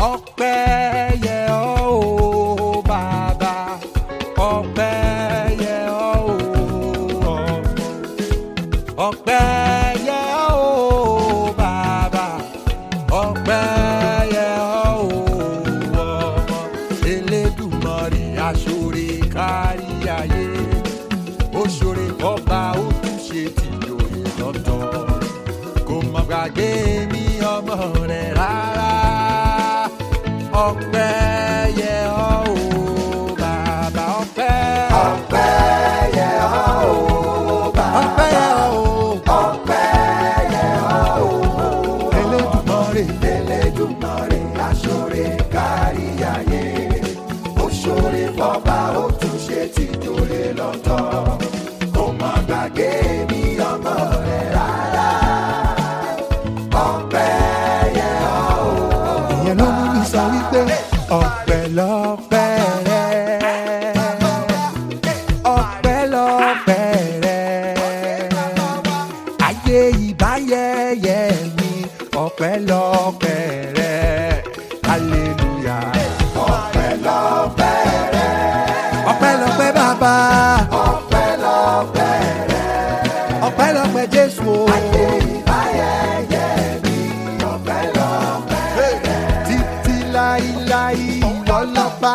ọpẹ́ yẹ ọ́ o bàbá, ọpẹ́ yẹ ọ́ o ọmọ, ọpẹ́ yẹ ọ́ o bàbá, ọpẹ́ yẹ ọ́ o ọmọ. Elédùmarè aṣoore kárí ayé, ó ṣoore ọba ó tún ṣe tìjòyè lọ́tọ̀, kò má gbàgbé mi ọmọ rẹ̀ rárá. Ọpẹ́ yẹ ọ́ o bàbá, ọpẹ́. Ọpẹ́ yẹ ọ́ o bàbá. Ọpẹ́ yẹ ọ́ o. Ọpẹ́ yẹ ọ́ o. Elédùmarè. Elédùmarè aṣoore kárí ayé, ó ṣoore fọ́ba ó tún ṣe tìjòyè lọ́tọ̀, kò má gbàgbé mi ọmọ rẹ̀ rárá. Ọpẹ́ yẹ ọ́ o. Ìyẹn ló mú mi sọ wípé ọpẹ́lọpẹ́ rẹ, ọpẹ́lọpẹ́ rẹ, ayé ìbáyẹyẹ mi, ọpẹ́lọpẹ́ rẹ, hallelujah. Ọpẹ́lọpẹ́ rẹ. Ọpẹ́lọpẹ́ bàbá, Ọpẹ́lọpẹ́ rẹ. ọpẹ́lọpẹ́ Jésù o. Ayé ìbáyẹyẹ mi, ọpẹ́lọpẹ́ rẹ. Títí láíláí ìwọ lọ́ba,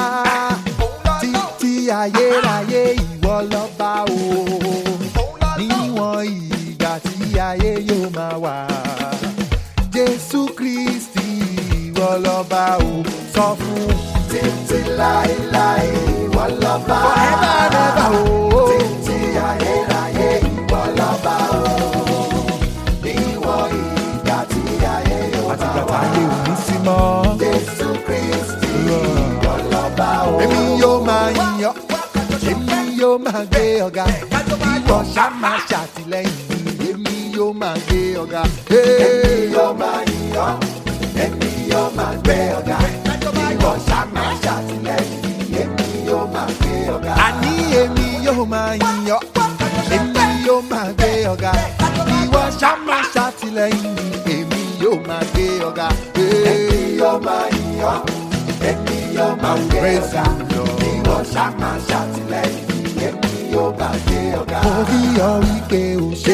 títí ayérayé ìwọ lọ́ba o. Níwọ̀n ìgbà tí ayé yóò máa wà, Jésù Kristi ìwọ lọ́ba o. Sọ fún Títí láéláé ìwọ lọ́ba. forever and ever o. Títí ayérayé ìwọ lọ́ba o. Níwọ̀n ìgbà tí ayé yóò Àtìgbà máa wà, táyé ò ní sí mọ́, Jésù Kristi ìwọ lọ́ba o. èmi yóò máa yìn ọ́, èmi yóò máa gbé ọ̀gá, ìwọ ṣá máa ṣàtìlẹ́yìn mi, èmi yóò máa gbé ọ̀gá. Èmi yóò máa yìn ọ́, èmi yóò máa gbé ọ̀gá. Ìwọ ṣá máa ṣàtìlẹ́yìn mi, èmi yóò máa gbé ọ̀gá. Àní èmi yóò máa yìn ọ́, èmi yóò máa gbé ọ̀gá, ìwọ ṣá máa ṣàtìlẹ́yìn mi, èmi yóò máa gbé ọ̀gá. Èmi yóò máa yìn ọ́, èmi yóò máa gbé Praise ọ̀gá. you, Lord. Ìwọ ṣá máa ṣàtìlẹ́yìn mi, èmi yóò máa gbé ọ̀gá. Mo rí ọ wípé o ṣé,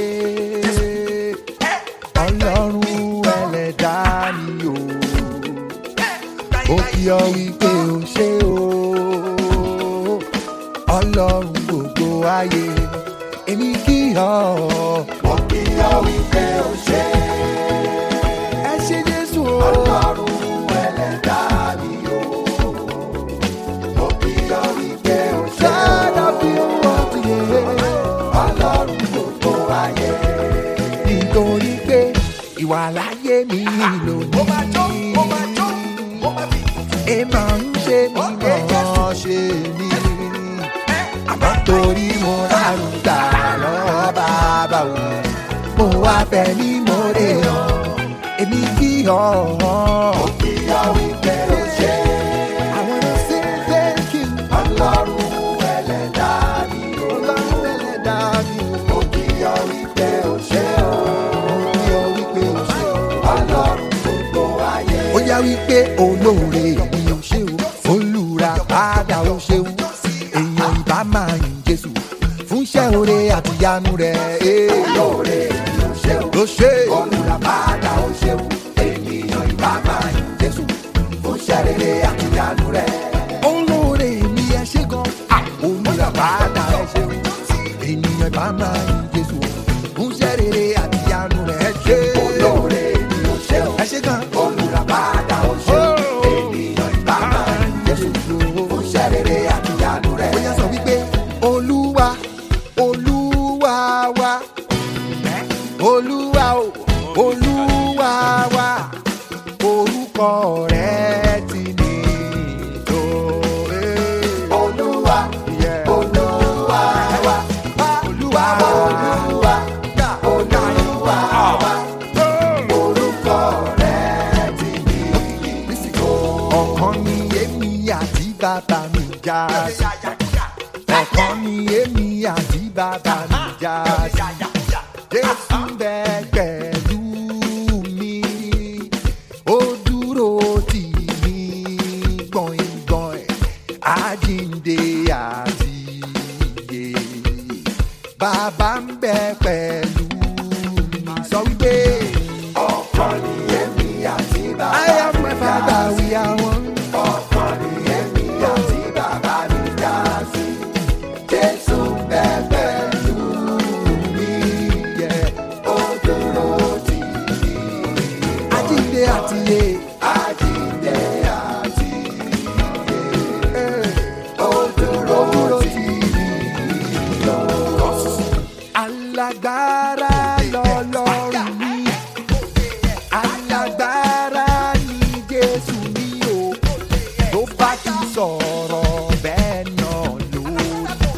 Ọlọ́run ẹlẹ́dá mi o. Mo kí ọ wípé o ṣé o, Ọlọ́run gbogbo ayé, èmi kí ọ. Mo kí ọ wípé o ṣé, Ẹ ṣé Jésù o. Ọlọ́run ẹlẹ́dá mi o. Mo kí ọ wípé o ṣé, God of the world, yeah. Ọlọ́run gbogbo ayé. Nítorí pé ìwà láyé mi lónìí, ẹ máa ń ṣe mí mọ̀ ṣe mí. Àmọ́ torí mo rárun gbà lọ́wọ́ bàbá o, mo wá fẹ́ ní mo rè ọ́, èmi kí ọ. Mo kí ọ wípé o ṣé, I wanna say thank you, Ọlọ́run ẹlẹ́dá mi o. Ọlọ́run ẹlẹ́dàá mi o. Mo kí ọ wípé o ṣé o, Mo kí ọ wípé o ṣé o. Ọlọ́run gbogbo ayé. Ó yá wípé olóore mi ò ṣe o, olùrà padà ò ṣe o, èèyàn ìbá máa yìn Jésù fún iṣẹ́ oore àti ìyanu rẹ̀. Olóore mi ò ṣe o, Ló ṣe olùràpadà ò ṣe o, ènìyàn ìbá máa yìn Jésù fún iṣẹ́ rere àti ìyanu rẹ̀. olóore mi ẹ ṣé gan, olùrà padà ẹ ṣe o, ènìyàn ìbá máa yìn Jésù fún iṣẹ́ rere àti ìyanu rẹ̀. Ẹ ṣé Olóore mi ò ṣe o, ẹ ṣé gan, olùràpadà ò ṣe o, ènìyàn ìbá máa yìn Jésù fún iṣẹ́ rere àti ìyanu rẹ̀. ó yá sọ wípé Olúwa, Olúwa wa, Olúwa o, Olúwa wa, orúkọ rẹ̀ ti ní ìjọ. Olúwa, Yeah. Olúwa wa, Olúwa, Olúwa, Olúwa wa, orúkọ rẹ̀ ti ní ìjọ. ọ̀kan ni èmi àti bàbá mi já sí. Ọ̀kan ni èmi àti bàbá mi já sí. Jésù ń bẹ pẹ̀lú mi, ó dúró àti yé. àjíǹde àti ìyè. Ó dúró tì mí lọ. Alágbára lọ́lọ́run mi, alágbára ni Jésù mi o, tó bá ti sọ̀rọ̀ bẹ́ẹ̀ náà lórí.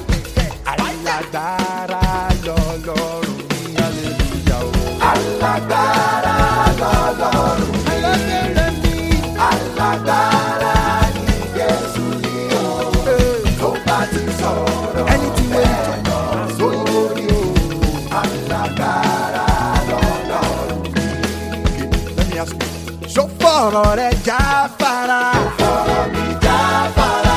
Alágbára lọ́lọ́run mi, hallelujah o. Alágbára lọ́lọ́run mi, alágbára ni Jésù mi o, tó bá ti sọ̀rọ̀ bẹ́ẹ̀ náà lórí o. Alágbára lọ́lọ́run mi. Let me ask you, ṣó fọ̀rọ̀ rẹ̀ jáfara? Fọ̀rọ̀ mi jáfara.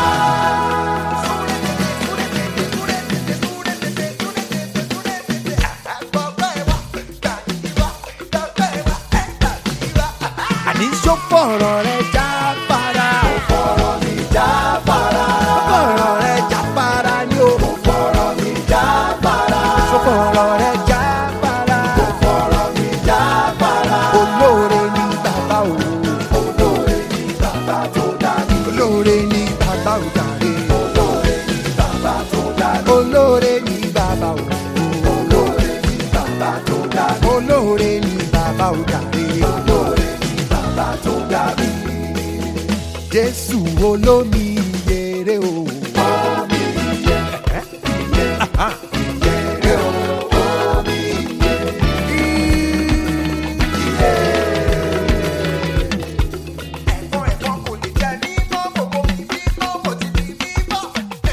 Àní ṣó fọ̀rọ̀ rẹ̀ jáfara? Fọ̀rọ̀ mi jáfara. Fọ̀rọ̀ rẹ̀ jáfara ni o. Fọ̀rọ̀ mi jáfara. Ṣó fọ̀rọ̀ rẹ̀ jáfara? Fọ̀rọ̀ mi jáfara. Olóore ni bàbá o. Olóore ni bàbá tó dá mi. Olóore ni bàbá o jàre. Olóore ni bàbá tó dá mi. Olóore ni bàbá o. Olóore ni bàbá tó dá mi. Olóore ni bàbá o jàre. Olóore ni bàbá tó dá mi. Jésù olómi yèrè o. Omi iye, iye o, omi iye, iye. Ẹ̀fọn kò lè jẹ ní mọ́mọ́ omi mímọ́ mo ti fi mímọ́.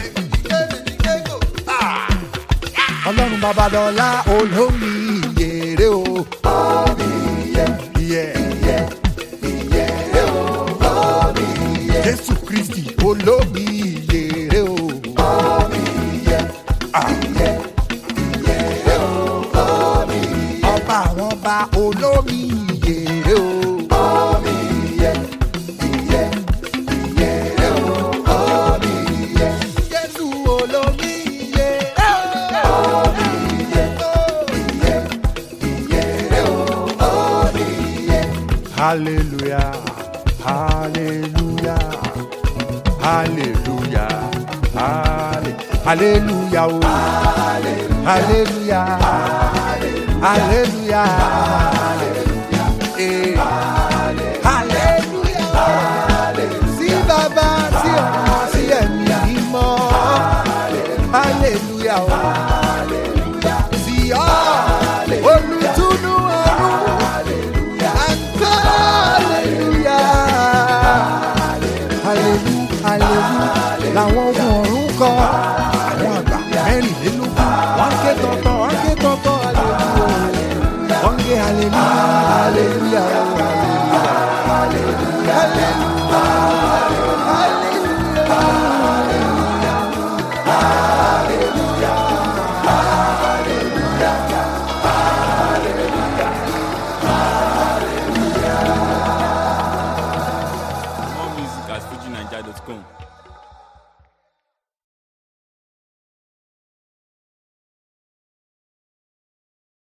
Ọlọ́run Babalọ́lá olómi yèrè o. Omi iye, Yeah. iye, iye o, omi iye, Jésù Kristi olómi yèrè o. omi iye, iye, iye o, omi iye, Ọba àwọn ọba olómi yèrè o. omi iye, iye, iye o, omi iye, Jésù olómi yèrè o. omi iye, iye, iye o, omi iye. Hallelujah, hallelujah, hallelujah, hallelujah, oh. Hallelujah, hallelujah, hallelujah.